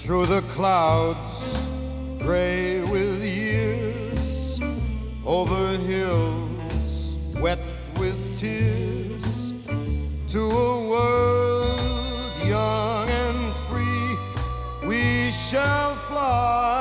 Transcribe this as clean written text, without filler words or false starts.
through the clouds, gray with years, over hills wet with tears, to a world young and free we shall fly.